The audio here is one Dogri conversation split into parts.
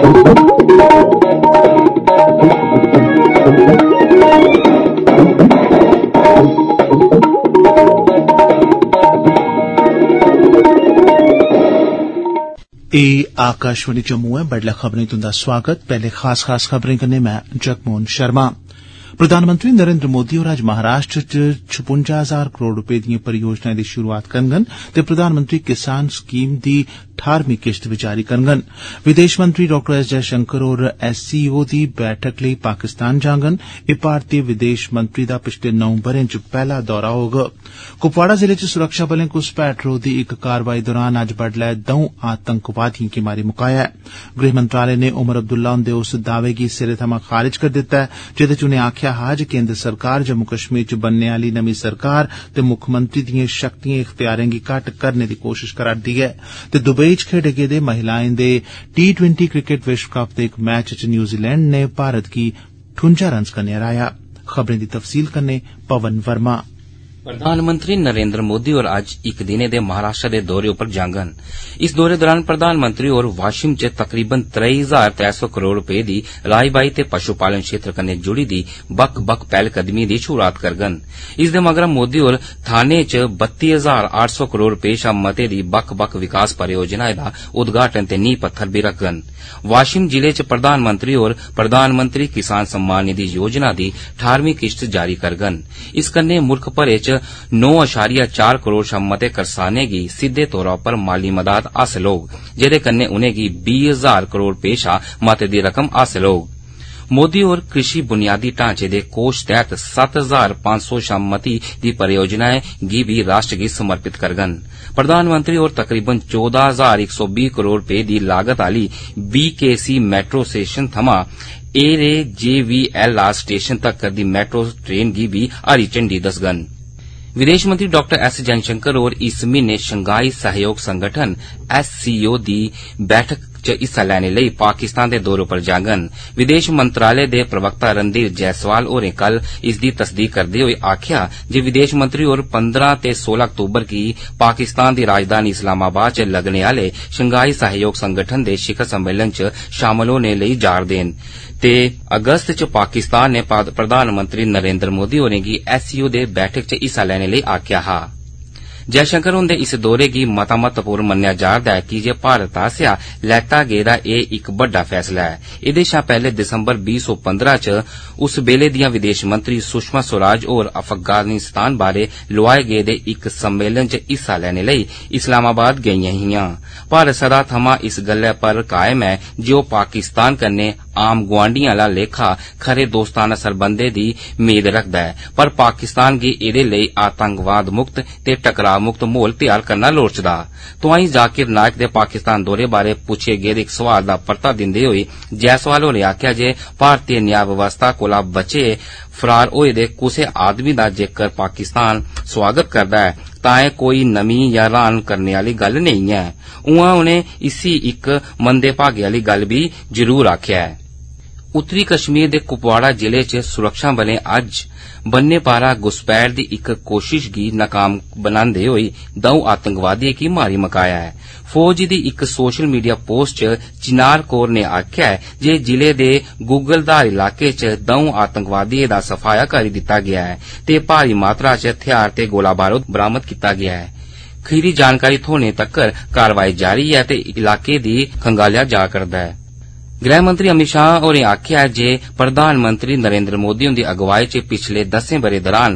आकाशवाणी जम्मू है। बडलै खबरें तुंदा स्वागत। पहले खास खबरें कन्नै मैं जगमोहन शर्मा। प्रधानमंत्री नरेंद्र मोदी होर अज्ज महाराष्ट्र च 56,000 करोड़ रपे दिएं परियोजनाएं दी शुरूआत करङन ते प्रधानमंत्री किसान स्कीम दी 18वीं किश्त बी जारी करङन। विदेश मंत्री डॉ एस जयशंकर होर SCO दी बैठक लेई पाकिस्तान जाङन। एह भारतीय विदेश मंत्री दा पिछले 9 ब'रें च पैहला दौरा होग। कुपवाड़ा जिले च सुरक्षा बलें घुसपैठ रोधी इक कारवाई दौरान अज्ज बडलै 2 आतंकवादिएं गी मारी मुकाया ऐ। गृह मंत्रालय ने उमर अब्दुल्ला हुंदे उस दावे गी सिरे थमां खारिज करी दित्ता ऐ जेदे च उनें आखेआ हा जे केंद्र सरकार जम्मू कश्मीर च बनने आली नमीं सरकार ते मुक्खमंत्री दिएं शक्तिएं इख्तियारें गी घट्ट करने दी कोशिश करा'रदी ऐ ते दुबई च खेडे गेदे महिलाएं दे T20 क्रिकेट विश्व कप दे इक मैच च न्यूजीलैंड ने भारत गी 58 रन्स कन्नै हराया। खबरें दी तफसील कन्नै पवन वर्मा। प्रधानमंत्री नरेंद्र मोदी होर अज्ज इक दिने दे महाराष्ट्र दे दौरे उप्पर जाङन। इस दौरे दौरान प्रधानमंत्री होर वाशिम च तकरीबन 23,300 करोड़ रपे दी राई बाई ते पशु पालन क्षेत्र कन्नै जुड़ी दी बक्ख बक्ख पैहलकदमी दी शुरूआत करङन। इस दे मगरा मोदी होर थाने च 32,800 करोड़ रपे शा मते दी बक्ख बक्ख विकास परियोजनाएं दा उद्घाटन ते नींह पत्थर बी रखङन। वाशिम जिले च प्रधानमंत्री होर प्रधानमंत्री किसान सम्मान निधि योजना दी 18वीं किश्त जारी करङन। इस कन्नै मुल्ख भरे च 9.4 करोड़ शा मते करसानें गी सिद्दे तौरा पर माली मदाद हासल होग जेदे कन्नै उनेंगी 20,000 करोड़ रपे शा मते दी रकम हासल होग। मोदी होर कृषि बुनियादी ढांचे दे कोष तैहत 7,500 शा मती दी परियोजनाएं गी बी राष्ट्र गी समर्पित करङन। प्रधानमंत्री होर तकरीबन 14,120 करोड़ रपे दी लागत आली BKC मेट्रो स्टेशन थमां AJVLR स्टेशन तक्कर दी मेट्रो ट्रेन गी बी हरी झंडी दस्सगन। विदेश मंत्री डॉ एस जयशंकर होर इस म्हीने शंघाई सहयोग संगठन SCO दी बैठक च हिस्सा लैने लेई पाकिस्तान दे दौरे पर जाङन। विदेश मंत्रालय दे प्रवक्ता रणधीर जायसवाल होरें कल इसदी तस्दीक करदे होई आखेआ जे विदेश मंत्री होर 15 ते 16 अक्तूबर गी पाकिस्तान दी राजधानी इस्लामाबाद च लगने आले शंघाई सहयोग संगठन दे शिखर सम्मेलन च शामल होने लेई जा'रदे न ते अगस्त च पाकिस्तान ने प्रधानमंत्री नरेंद्र मोदी होरें गी SCO दे बैठक च हिस्सा लैने लेई आखेआ हा। जयशंकर हुंदे इस दौरे गी मता महत्वपूर्ण मन्नेआ जा'रदा ऐ की जे भारत आसेआ लैता गेदा एह इक बड्डा फैसला ऐ। एहदे शा पैहले दिसंबर 2015 च उस बेल्ले दियां विदेश मंत्री सुषमा स्वराज होर अफगानिस्तान बारै लोआए गेदे इक सम्मेलन च हिस्सा लैने लेई इस्लामाबाद गेइयां हियां। भारत सदा थमां इस गल्लै पर कायम ऐ जे ओह पाकिस्तान कन्नै आम गुआंढियां आला लेखा खरे दोस्ताना सरबंधें दी मेद रखदा ऐ, पर पाकिस्तान गी एहदे लेई आतंकवाद मुक्त ते टकराव मुक्त माहौल तैयार करना लोड़चदा। तोआईं जाकिर नायक दे पाकिस्तान दौरे बारै पुच्छे गेदे इक सवाल दा परता दिंदे होई जायसवाल होरें आखेआ जे भारतीय न्याय व्यवस्था कोला बचे फरार होए दे कुसै आदमी दा जेकर पाकिस्तान स्वागत करदा ऐ तां एह कोई नमीं या हैरान करने आली गल्ल नेईं ऐ। उआं उनें इसी इक मंदे भागे आली गल्ल बी जरूर आखेआ ऐ। उत्तरी कश्मीर दे कुपवाड़ा जिले च सुरक्षा बलें अज्ज बन्ने पारा घुसपैठ दी इक कोशिश गी नाकाम बनांदे होई 2 आतंकवादिएं गी मारी मकाया ऐ। फौज दी इक सोशल मीडिया पोस्ट च चिनार कौर ने आखेआ ऐ जे जिले दे गुगलधार इलाके च 2 आतंकवादिएं दा सफाया करी दित्ता गेआ ऐ ते भारी मात्रा च हथियार ते गोला बारूद बरामद कीता गेआ ऐ। खीरी जानकारी थ्होने तक्कर कारवाई जारी ऐ ते इलाके दी खंगालेआ जा करदा ऐ। गृह मंत्री अमित शाह होरें आखेआ जे प्रधानमंत्री नरेंद्र मोदी हुंदी अगुवाई च पिछले 10 ब'रें दौरान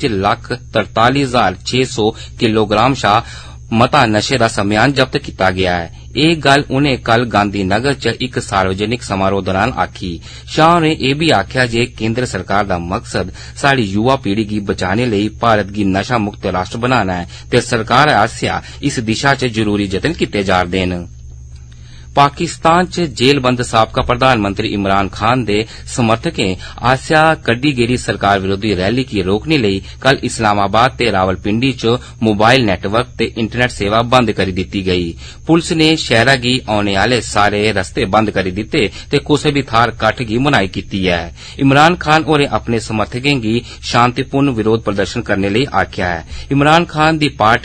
5,43,600 किलोग्राम शा मता नशे दा सम्यान जब्त कीता गेआ ऐ। एह गल्ल उनें कल गांधीनगर च इक सार्वजनिक समारोह दौरान आखी। शाह होरें एह बी आखेआ जे केंद्र सरकार दा मकसद साढ़ी युवा पीढ़ी गी बचाने लेई भारत गी नशा मुक्त राष्ट्र बनाना ऐ ते सरकार आसेआ इस दिशा च जरूरी जतन कीते जा'रदे न। पाकिस्तान च जेलबंद साबका प्रधानमंत्री इमरान खान दे समर्थकें आसेआ कड्डी गेदी सरकार विरोधी रैली गी रोकने लेई कल इस्लामाबाद ते रावलपिंडी च मोबाइल नेटवर्क ते इंटरनेट सेवा बंद करी दित्ती गेई। पुलस ने शैहरा गी औने आले सारे रस्ते बंद करी दित्ते ते कुसै बी थाहर कट्ठ गी मनाई कीती ऐ। इमरान खान होरें अपने समर्थकें गी शांतिपूर्ण विरोध प्रदर्शन करने लेई आखेआ ऐ। इमरान खान दी पार्टी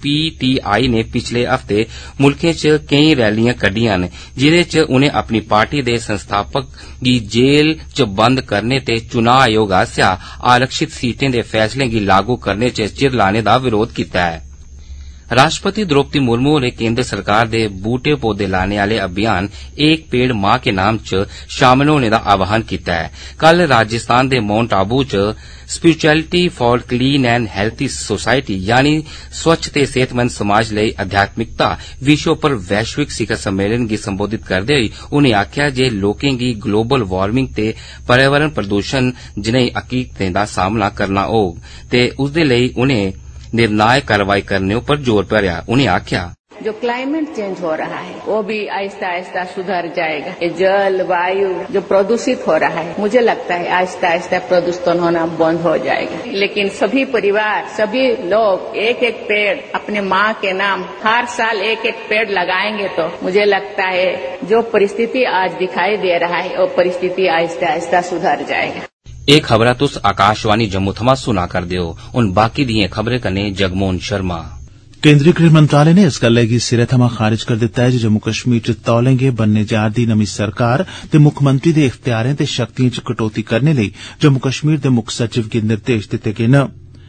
पीटीआई ने पिछले हफ्ते मुल्कै च केई रैलियां कड्डियां न जिदे च उनें अपनी पार्टी दे संस्थापक गी जेल च बंद करने ते चुनां आयोग आसेआ आरक्षित सीटें दे फैसले गी लागू करने च चिर लाने दा विरोध कीता है। राष्ट्रपति द्रौपदी मुर्मू होरें केंद्र सरकार दे बूटे पौधे लाने आले अभियान एक पेड़ मां के नाम च शामिल होने दा आह्वान कीता है। कल राजस्थान दे माउंट आबू च spirituality for clean and healthy society यानी स्वच्छ ते सेहतमंद समाज लेई अध्यात्मिकता विषय उप्पर वैश्विक शिखर सम्मेलन गी संबोधित करदे होई उनें आखेआ जे लोकें गी ग्लोबल वार्मिंग ते पर्यावरण प्रदूषण जनेही हकीकतें दा सामना करना होग ते उसदे लेई उनें निर्णायक कार्रवाई करने पर जोर भरेआ। उन्हें आख्या जो क्लाइमेट चेंज हो रहा है वो भी आहिस्ता आहिस्ता सुधर जाएगा। ये जल वायु जो प्रदूषित हो रहा है मुझे लगता है आहिस्ता आहिस्ता प्रदूषण होना बंद हो जाएगा। लेकिन सभी परिवार सभी लोग एक एक पेड़ अपने माँ के नाम हर साल एक एक पेड़ लगाएंगे तो मुझे लगता है जो परिस्थिति आज दिखाई दे रहा है वो परिस्थिति आहिस्ता आहिस्ता सुधर जाएगा। एक खबरा तुस आकाशवाणी जम्मू थमां सुना करदे हो। हुण बाकी दिएं खबरें कन्नै जगमोहन शर्मा। केंद्रीय गृह मंत्रालय ने इस गल्लै गी सिरे थमां खारिज करी दित्ता ऐ जे जम्मू कश्मीर च तौले गै बनने जा'रदी नमीं सरकार ते मुक्खमंत्री दे इख्तियारें ते शक्तिएं च कटौती करने लेई जम्मू कश्मीर दे मुक्ख सचिव गी निर्देश दित्ते गे न।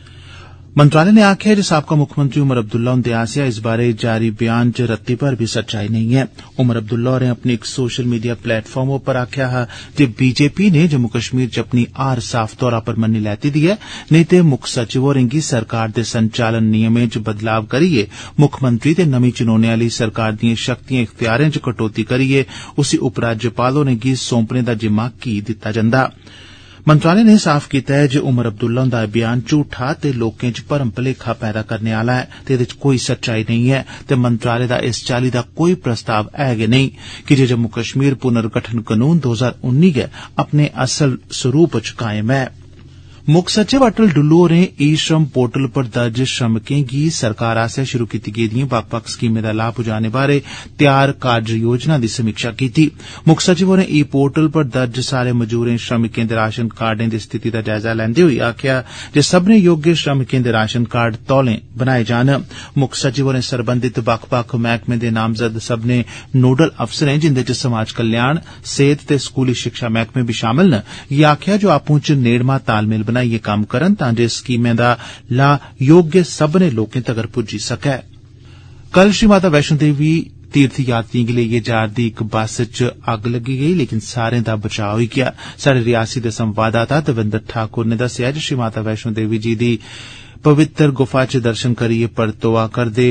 मंत्रालय ने आखेआ जे साबका मुक्खमंत्री उमर अब्दुल्ला हुंदे आसेआ इस बारै जारी बयान च रत्ती भर बी सच्चाई नेईं ऐ। उमर अब्दुल्ला होरें अपने इक सोशल मीडिया प्लेटफार्म उप्पर आखेआ हा जे बीजेपी ने जम्मू कश्मीर च अपनी हार साफ तौरा पर मन्नी लैती दी ऐ, नेईं ते मुक्ख सचिव होरें गी सरकार दे संचालन नियमें च बदलाव करियै मुक्खमंत्री ते नमीं चुनोने आली सरकार दिएं शक्तिएं इख्तियारें च कटौती करियै उसी उपराज्यपाल होरें गी सौंपने दा जिम्मा की दित्ता जंदा। मंत्रालय ने साफ कीता है जे उमर अब्दुल्ला हुंदा बयान झूठा ते लोकें च भरम भलेखा पैदा करने आला ऐ ते एदे च कोई सच्चाई नेईं ऐ ते मंत्रालय दा इस चाल्ली दा कोई प्रस्ताव ऐ गै नेईं कि जे जम्मू कश्मीर पुनर्गठन कानून 2019 गै अपने असल स्वरूप च कायम ऐ। मुक्ख सचिव अटल डुल्लू होरें ई श्रम पोर्टल पर दर्ज श्रमिकें गी सरकार आसेआ शुरू कीती गेदिएं बक्ख-बक्ख स्कीमें दा लाह पुजाने बारै तैयार कार्य योजना दी समीक्षा कीती। मुक्ख सचिव होरें ई पोर्टल पर दर्ज सारे मजूरें श्रमिकें दे राशन कार्डें दी स्थिति दा जायजा लैंदे होई आखेआ जे सब्भनें योग्य श्रमिकें दे राशन कार्ड तौले बनाए जान। मुक्ख सचिव होरें सरबंधित बक्ख-बक्ख मैह्कमें दे नामजद सब्भनें नोडल अफसरें जिंदे च समाज कल्याण, सेहत ते स्कूली शिक्षा मैह्कमे बी शामल न गी आखेआ जो आपूं च नेड़मा तालमेल बनाइयै कम्म करन तां जे स्कीमें दा लाह योग्य सब्भनें लोकें तगर पुज्जी सकै। कल श्री माता वैष्णो देवी तीर्थ यात्रिएं गी लेइयै जा'रदी इक बस च अग्ग लग्गी गेई लेकिन सारें दा बचाव होई गेआ। साढ़े रियासी दे संवाददाता दविंदर ठाकुर ने दस्सेआ जे श्री माता वैष्णो देवी जी दी पवित्र गुफा च दर्शन करियै परतोआ करदे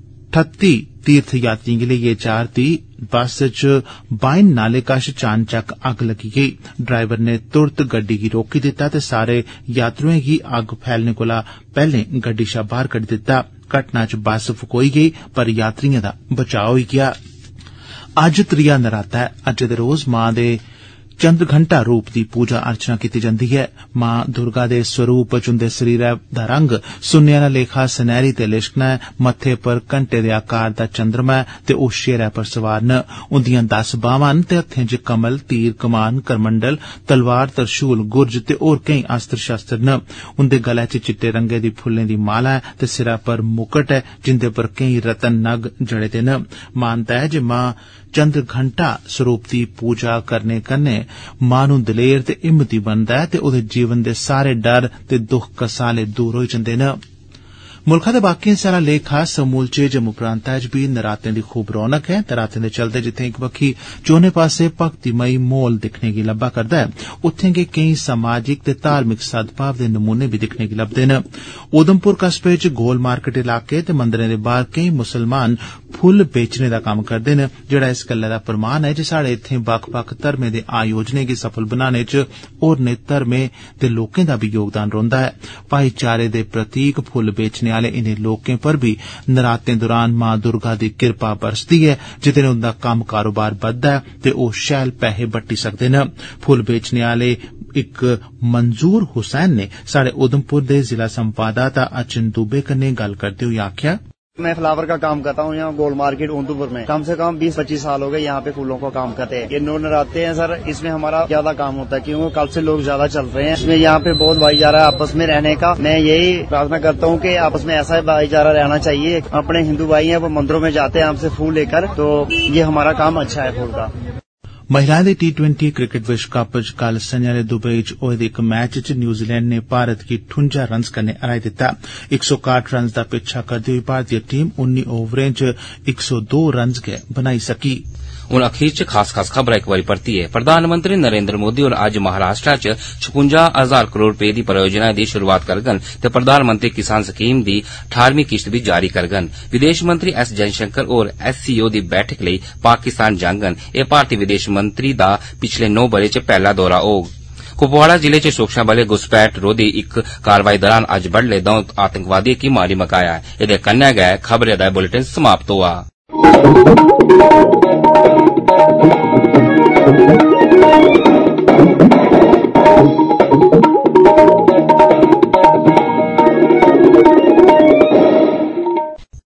38 तीर्थ यात्रिएं गी लेइयै जा'रदी बस च बाइन नाले कश चानचक्क अग्ग लगी गेई। ड्राइवर ने तुरत गड्डी गी रोकी दित्ता ते सारे यात्रुएं गी अग्ग फैलने कोला पैहले गड्डी शा बाहर कड्डी दित्ता। घटना च बस फकोई गेई पर यात्रिएं दा बचाव होई गेआ। अज्ज त्रिया नराता ऐ। अज्ज दे रोज मां दे चंद्रघंटा रूप दी पूजा अर्चना कीती जंदी ऐ। मां दुर्गा दे स्वरूप च उंदे शरीरै दा रंग सुन्ने आला लेखा सनैरी ते लिशकना ऐ। मत्थे पर घंटे दे आकार दा चंद्रमा ऐ ते ओह शेरै पर सवार न। उंदियां 10 बाहवां न ते हत्थें च कमल, तीर, कमान, करमंडल, तलवार, तरशूल, गुरज ते होर केई अस्त्र शस्त्र न। उंदे गले च चिट्टे रंगे दी फुल्लें दी माला ऐ ते सिरै पर मुकट ऐ जिंदे पर केई रतन नग जड़े दे न। मानता ऐ जे मां चंद्रघंटा स्वरूप दी पूजा करने कन्नै मां नूं दलेर ते हिम्मती बनदा ऐ ते ओहदे जीवन दे सारे डर ते दुख कसाले दूर होई जंदे न। मुल्खा दे बाकी हिस्सें आला लेखा समूलचे जम्मू प्रांतै च बी नरातें दी खूब रौनक ऐ। नरातें दे चलदे जित्थें इक बक्खी चौने पास्से भक्तिमयी माहौल दिक्खने गी लब्भा करदा ऐ उत्थें गै केई समाजिक ते धार्मिक सद्भाव दे नमूने बी दिक्खने गी लब्भदे न। उधमपुर कस्बे च गोल मार्केट इलाके ते मंदरें दे बाहर केई मुसलमान फुल्ल बेचने दा कम्म करदे न जेड़ा इस गल्लै दा प्रमाण ऐ जे साढ़े इत्थें बक्ख-बक्ख धर्में दे आयोजनें गी सफल बनाने च होरनें धर्में दे लोकें दा बी योगदान रौंदा ऐ। भाईचारे दे प्रतीक फुल्ल बेचने आले इनें लोकें पर भी नरातें दौरान मां दुर्गा दी कृपा बरसदी ऐ जेदे नै उंदा कम्म कारोबार बधदा ऐ ते ओह शैल पैहे बट्टी सकदे न। फुल्ल बेचने आले इक मंजूर हुसैन ने साढ़े उधमपुर दे जिला संवाददाता अचिन दुबे कन्नै गल्ल करदे होई आखेआ मैं फ्लावर का काम करता हूँ यहाँ गोल मार्केट उदयपुर में। कम से कम 20-25 साल हो गए यहाँ पे फूलों का काम करते हैं। ये नवरात्रे हैं सर, इसमें हमारा ज्यादा काम होता है क्योंकि कल से लोग ज्यादा चल रहे हैं। इसमें यहाँ पे बहुत भाईचारा आपस में रहने का मैं यही प्रार्थना करता हूँ कि आपस में ऐसा भाईचारा रहना चाहिए। अपने हिंदू भाई हैं वो मंदिरों में जाते हैं हमसे फूल लेकर, तो ये हमारा काम अच्छा है फूल का। महिलाएं दे T20 क्रिकेट विश्व कप च कल संझा दुबई च होए दे इक मैच च न्यूजीलैंड ने भारत गी 58 रन्स कन्नै हराई दिता। 161 रन्स दा पिच्छा करदे होई भारतीय टीम 19 ओवरें च 102 रन्स गै बनाई सकी। हुण अखीर च खास खबर इक बारी परतियै प्रधानमंत्री नरेंद्र मोदी होर अज्ज महाराष्ट्र च 56,000 करोड़ रपे दी परियोजनाएं दी शुरूआत करगन ते प्रधानमंत्री किसान स्कीम दी 18वीं किश्त बी जारी करगन। विदेश मंत्री एस जयशंकर होर SCO दी बैठक लेई पाकिस्तान जाङन। एह भारतीय विदेश मंत्री दा पिछले 9 ब'रे च पैहला दौरा होग। कुपवाड़ा जिले च सुरक्षा बलें घुसपैठ रोधी इक कारवाई दौरान अज्ज बडलै 2 आतंकवादियें गी मारी मकाया। एदे कन्नै गै खबरें दा बुलेटिन समाप्त होआ।